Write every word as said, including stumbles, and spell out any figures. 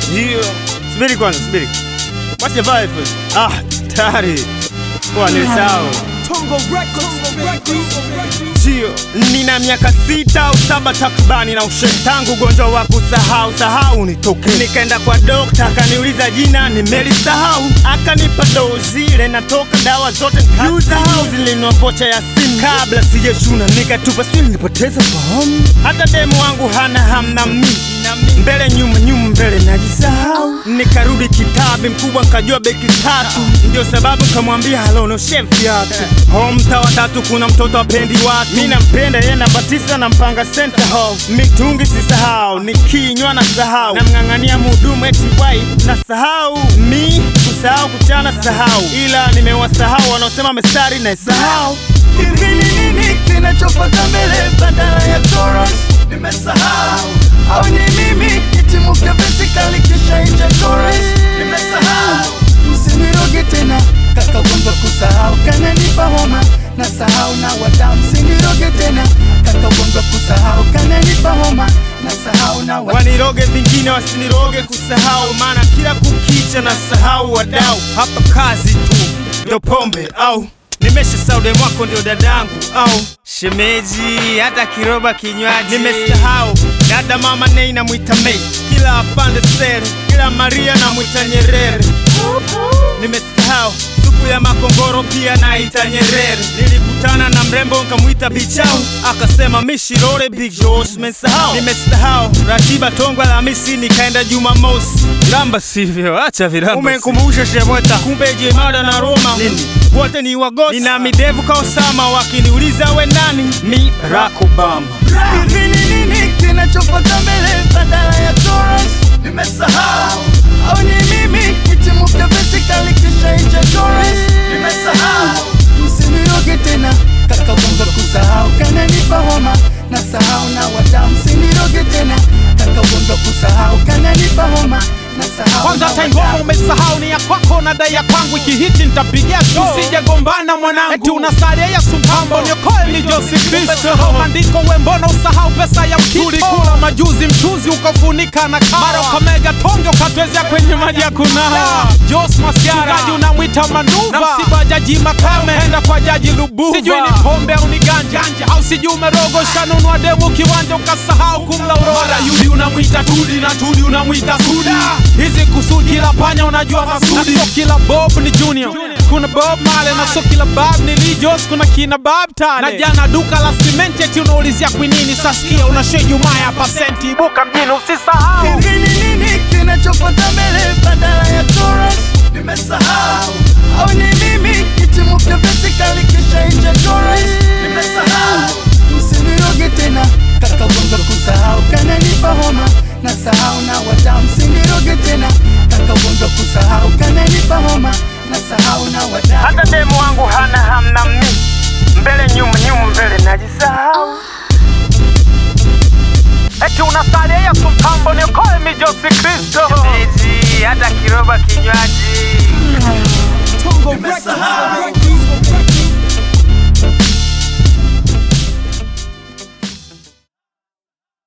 Hiyo. Subiri kwanza, subiri. What's your vibe? Ah, tayari. Kwa nisao. Tongo Records. Sio, nina miaka sita au saba takribani na ushetangu ugonjwa wa kusahau sahau nitoke. Nikaenda kwa dokta akaniuliza jina nimelisahau, akanipa dozi ile natoka dawa zote nikasahau, zilinua vocha ya simu kabla sijashuna nikatupa simu nilipoteza fahamu. Hata demu wangu hana hamna mimi, mbele nyuma nyuma mbele najisahau. Nikarudi kitabu mkubwa nikajua beki tatu, ndio sababu kamwambia hello no chef yako. Home tawa tatu kuna mtoto apendi watu, mimi nampenda yeye namba tisa na mpanga center house. Mitungi sisahau, nikinywa na sahau, namngangania mhudumu eti wife na sahau. Mi kusahau kuchana sahau, ila nimewasahau wanaosema mstari na sahau. Hivi ni nini kinachofuata mbele badala ya chorus? Nimesahau. Au ni mimi kitimuke basically kisha inja chorus? Nimesahau. Msiniroge tena kaka gongo kusahau, kana nipa homa na sahau na wadau. Msiniroge tena kaka gongo kusahau, kana nipa homa na sahau na wadau. Waniroge vingine wasiniroge kusahau, maana kila kukicha na sahau wadau. Hapa kazi tu ndo pombe au nimesha saude mwako ndio dadangu au shemeji, hata kiroba kinywaji nimesahau. Dada mama nei na mwita Mei, kila afande sere, kila Maria na mwita Nyerere. Nimesahau supu ya makongoro pia naita Nyerere. Nilikutana na mrembo nkamwita Bichao, akasema mishirore Big Josh. Nimesahau nimesahau ratiba Tongo Alhamisi nikaenda Jumamosi. Lamba sivyo, acha viramba. Umenikumbusha Shemweta, kumbe Jemada na Roma nini wote ni wagosi. Nina midevu ka Osama, wakiniuliza we nani? Mi Barack Obama. Hivi ni nini kinachofuata mbele badala ya chorus? Nimesahau. Au ni mimi kitimuke basically kisha inja chorus? Nimesahau. Msiniroge tena kaka gongo kusahau, kana nipa homa na sahau na wadau. Msiniroge tena kaka gongo kusahau, kana nipa homa na sahau. Kwanza taingoma umesahau ni ya kwako na dai ya kwangu, ikihiti nitapigia show. Usije gombana mwanangu, eti unasalia ya sumpambo niokoe ni Josi Kristo. Maandiko we mbona usahau pesa ya mkito? Tulikula majuzi mchuzi ukafunika na kawa, mara ukamega tonge ukatwezea kwenye maji ya kunawa. Jos Masiara chungaji unamwita Manuva, na msiba jaji Makame henda kwa jaji Lubuva. Sijui ni pombe au ni ganja, au sijui umerogo shanunua demu kiwanja ukasahau kumla urora. Mara yudi unamwita Tudi na Tudi unamwita Suda. Hizi kusudi kila panya unajua masudi, na so kila Bob ni Junior, kuna Bob Marley, na so kila Bob ni Lee Jos, kuna kina Bob Tale. Na jana duka la cement eti unaulizia kwinini, sasikia unashe Jumaya pasenti ibuka mjini usisahau. Hivi ni nini kinachofuata mbele badala ya chorus? Nimesahau. Au ni mimi kitimuke basically kisha inja chorus? Nimesahau. Msiniroge tena kaka gongo kusahau, kana nipa homa na sahau na wadau. Msiniroge tena kaka gongo kusahau, kana nipa homa na sahau na wadau. Hata demu wangu hana hamna mimi, mbele nyuma nyuma mbele najisahau. Eti unasalia ya sumpambo niokoe mi Josi Kristo. Shemeji, hata kiroba kinywaji Nimesahau.